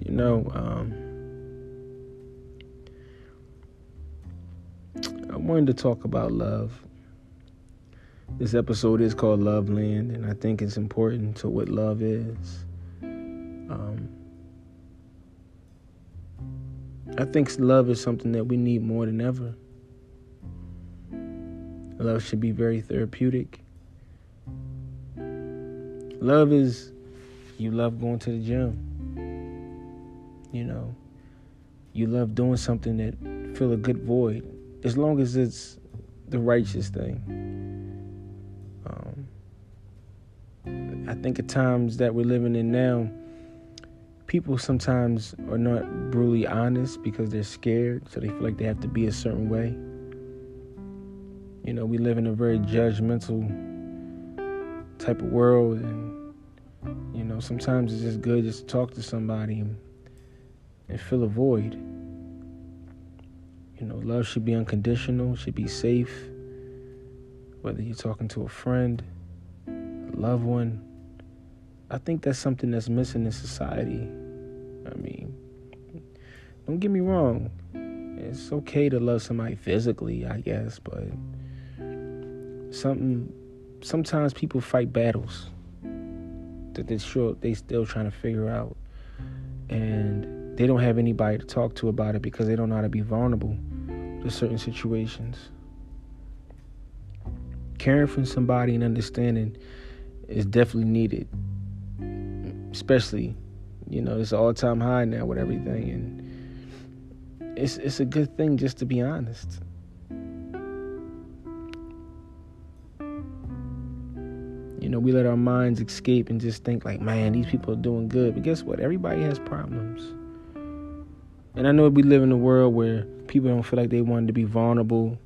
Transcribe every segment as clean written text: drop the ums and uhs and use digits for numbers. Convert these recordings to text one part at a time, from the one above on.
You know, I wanted to talk about love. This episode is called Love Land, and I think it's important to what love is. I think love is something that we need more than ever. Love should be very therapeutic. Love is, you love going to the gym. You know, you love doing something that fill a good void, as long as it's the righteous thing. I think at times that we're living in now, people sometimes are not brutally honest because they're scared, so they feel like they have to be a certain way. You know, we live in a very judgmental type of world, and, you know, sometimes it's just good just to talk to somebody and fill a void. You know, love should be unconditional, should be safe, whether you're talking to a friend, a loved one. I think that's something that's missing in society. I mean, don't get me wrong. It's okay to love somebody physically, I guess, but sometimes people fight battles that they still trying to figure out, and they don't have anybody to talk to about it because they don't know how to be vulnerable to certain situations. Caring for somebody and understanding is definitely needed, especially, you know, it's an all-time high now with everything, and it's a good thing just to be honest. You know, we let our minds escape and just think like, man, these people are doing good. But guess what? Everybody has problems. And I know we live in a world where people don't feel like they want to be vulnerable.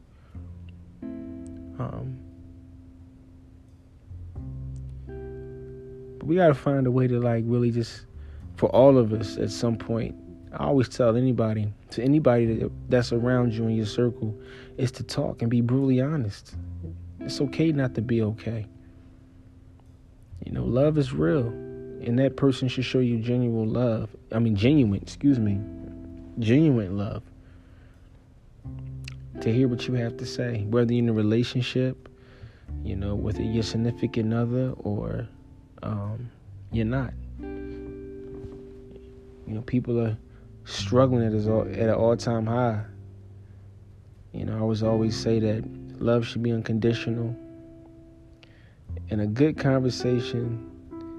But we got to find a way to, like, really just, for all of us at some point, I always tell anybody that's around you in your circle, is to talk and be brutally honest. It's okay not to be okay. You know, love is real, and that person should show you genuine love. Genuine love. To hear what you have to say, whether you're in a relationship, you know, whether you're your significant other or you're not. You know, people are struggling at an all-time high. You know, I always say that love should be unconditional. And a good conversation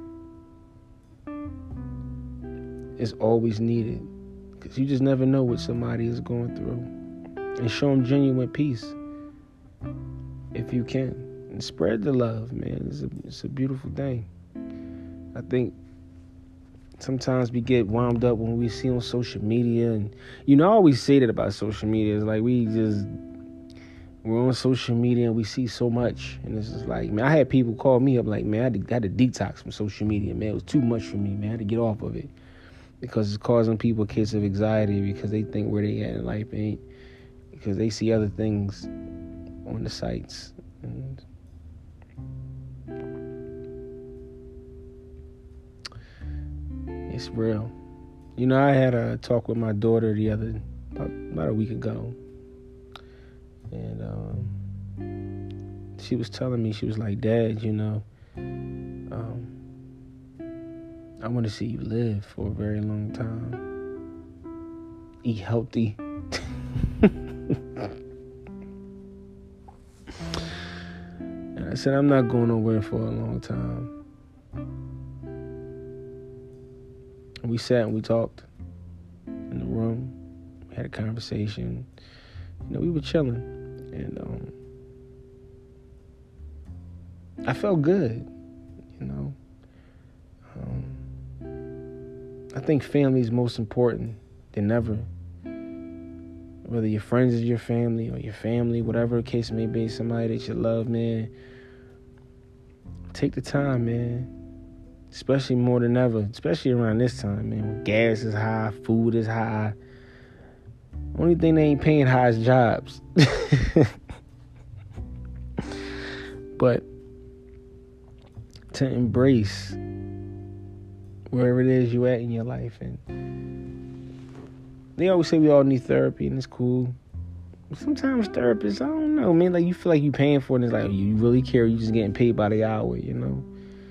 is always needed, because you just never know what somebody is going through. And show them genuine peace if you can. And spread the love, man. It's a beautiful thing. I think sometimes we get wound up when we see on social media. And, you know, I always say that about social media. It's like we're on social media and we see so much, and it's just like, man, I had people call me up like, man, I had to detox from social media, man. It was too much for me, man. I had to get off of it because it's causing people a case of anxiety because they think where they at in life ain't, because they see other things on the sites. And it's real. You know, I had a talk with my daughter about a week ago. And she was telling me, she was like, Dad, you know, I want to see you live for a very long time. Eat healthy. And I said, I'm not going nowhere for a long time. And we sat and we talked in the room. We had a conversation. You know, we were chilling. And I felt good, you know. I think family is most important than ever. Whether your friends is your family or your family, whatever the case may be, somebody that you love, man. Take the time, man. Especially more than ever. Especially around this time, man. When gas is high, food is high. Only thing they ain't paying high is jobs. But to embrace wherever it is you at in your life. And they always say we all need therapy, and it's cool. Sometimes therapists, I don't know, man, like you feel like you paying for it, and it's like, you really care, you just getting paid by the hour, you know?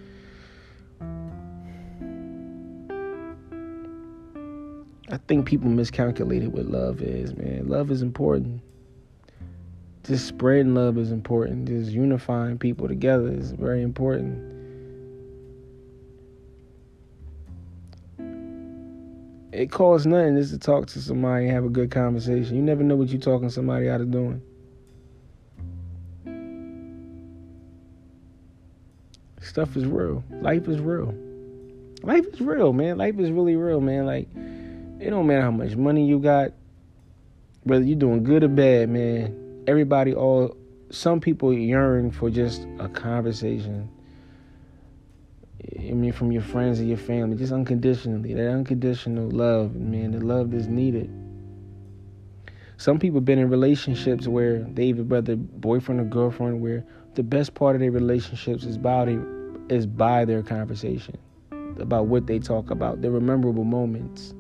I think people miscalculated what love is, man. Love is important. Just spreading love is important. Just unifying people together is very important. It costs nothing just to talk to somebody and have a good conversation. You never know what you're talking somebody out of doing. Stuff is real. Life is real. Life is real, man. Life is really real, man. Like, it don't matter how much money you got, whether you're doing good or bad, man. Some people yearn for just a conversation. I mean, from your friends and your family, just unconditionally. That unconditional love, man, the love that's needed. Some people been in relationships where whether boyfriend or girlfriend, where the best part of their relationships is by their conversation, about what they talk about, their memorable moments.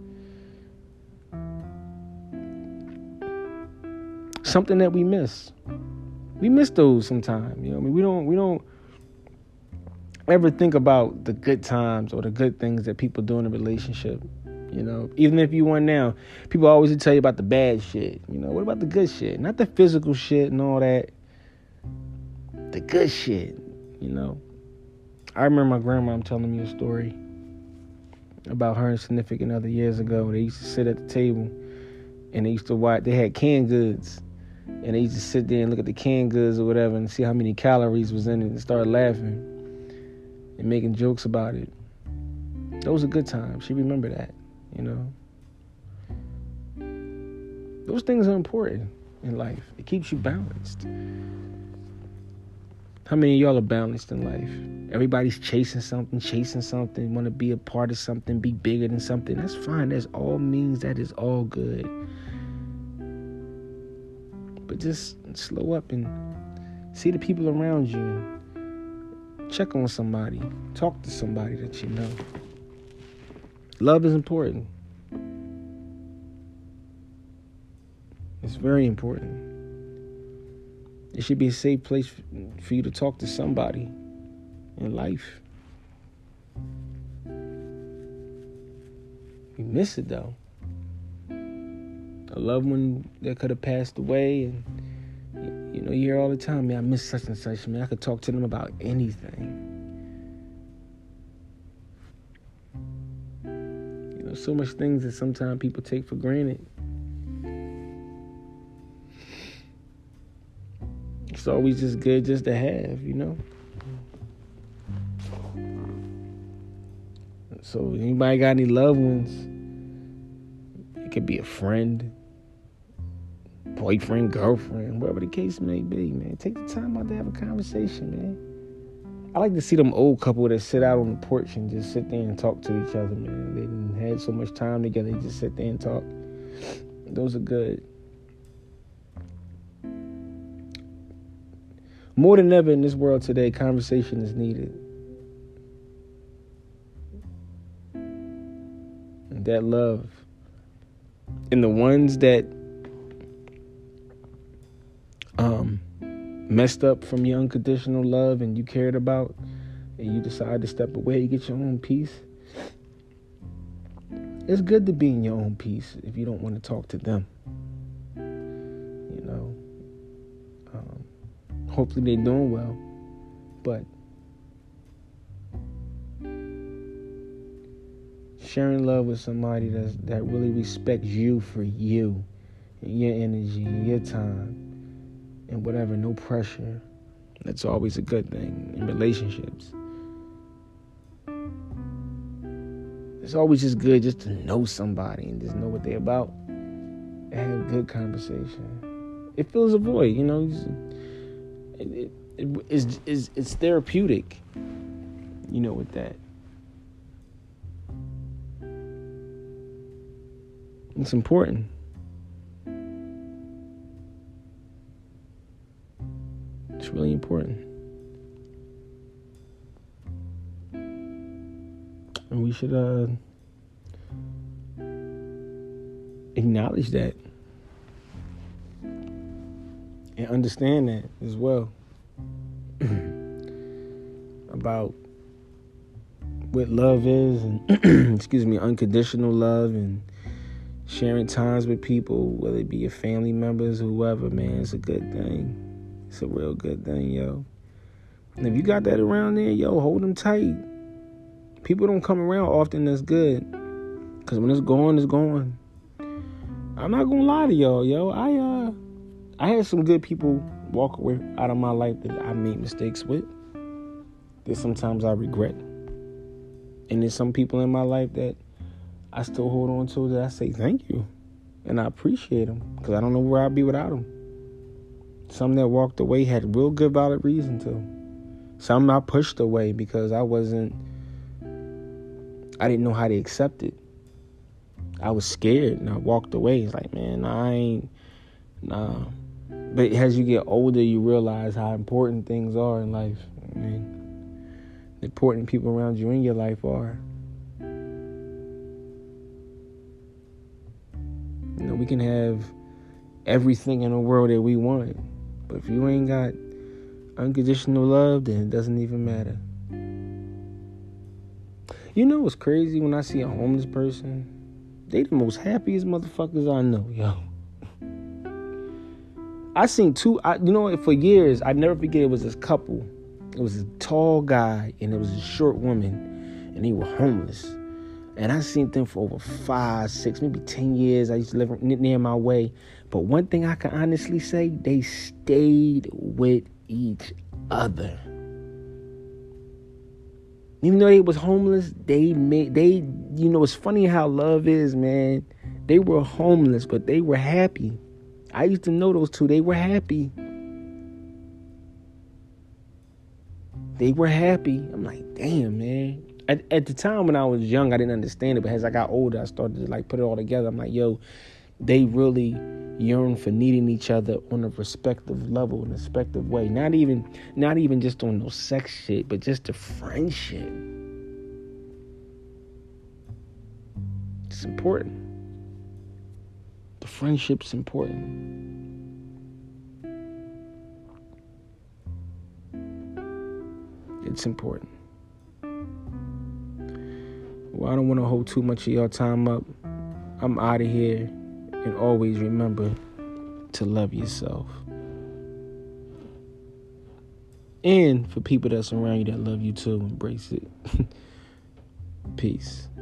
Something that we miss. We miss those sometimes. You know, I mean, we don't ever think about the good times or the good things that people do in a relationship. You know, even if you want now, people always tell you about the bad shit. You know, what about the good shit? Not the physical shit and all that. The good shit. You know, I remember my grandma telling me a story about her and significant other years ago. They used to sit at the table and they used to watch. They had canned goods. And they used to sit there and look at the canned goods or whatever and see how many calories was in it and start laughing and making jokes about it. Those are good times. She remember that, you know. Those things are important in life. It keeps you balanced. How many of y'all are balanced in life? Everybody's chasing something, want to be a part of something, be bigger than something. That's fine. That is all good. But just slow up and see the people around you. Check on somebody. Talk to somebody that you know. Love is important. It's very important. It should be a safe place for you to talk to somebody in life. You miss it, though. A loved one that could have passed away, and you know, you hear all the time, man, I miss such and such, man. I could talk to them about anything. You know, so much things that sometimes people take for granted. It's always just good just to have, you know. So anybody got any loved ones? It could be a friend, boyfriend, girlfriend, whatever the case may be, man. Take the time out to have a conversation, man. I like to see them old couple that sit out on the porch and just sit there and talk to each other, man. They didn't had so much time together, they just sit there and talk. Those are good. More than ever in this world today, conversation is needed. And that love. And the ones that messed up from your unconditional love and you cared about, and you decide to step away to get your own peace, it's good to be in your own peace if you don't want to talk to them. You know, hopefully they're doing well, but sharing love with somebody that really respects you for you, and your energy, and your time, and whatever, no pressure. That's always a good thing in relationships. It's always just good just to know somebody and just know what they're about and have a good conversation. It fills a void, you know. It's therapeutic, you know, with that. It's important. It's really important. And we should acknowledge that and understand that as well. About what love is, and excuse me, unconditional love, and sharing times with people, whether it be your family members, whoever, man. It's a good thing. It's a real good thing, yo. And if you got that around there, yo, hold them tight. People don't come around often that's good, because when it's gone, it's gone. I'm not gonna lie to y'all, yo. I had some good people walk away out of my life that I made mistakes with, that sometimes I regret. And there's some people in my life that I still hold on to, that I say thank you, and I appreciate them, because I don't know where I'd be without them. Some that walked away had real good valid reason to. Some I pushed away because I didn't know how to accept it. I was scared, and I walked away. It's like, man, nah. But as you get older, you realize how important things are in life. I mean, the important people around you in your life are. You know, we can have everything in the world that we want, but if you ain't got unconditional love, then it doesn't even matter. You know what's crazy? When I see a homeless person, they the most happiest motherfuckers I know, yo. I seen two, for years, I never forget, it was this couple. It was a tall guy, and it was a short woman, and they were homeless. And I seen them for over 5, 6, maybe 10 years. I used to live near my way. But one thing I can honestly say, they stayed with each other. Even though they was homeless, it's funny how love is, man. They were homeless, but they were happy. I used to know those two. They were happy. They were happy. I'm like, damn, man. At the time when I was young, I didn't understand it. But as I got older, I started to put it all together. I'm like, yo, they really yearn for needing each other on a respective level, in a respective way. Not even just on no sex shit, but just the friendship. It's important. The friendship's important. It's important. Well, I don't want to hold too much of your time up. I'm out of here. And always remember to love yourself. And for people that's around you that love you too, embrace it. Peace.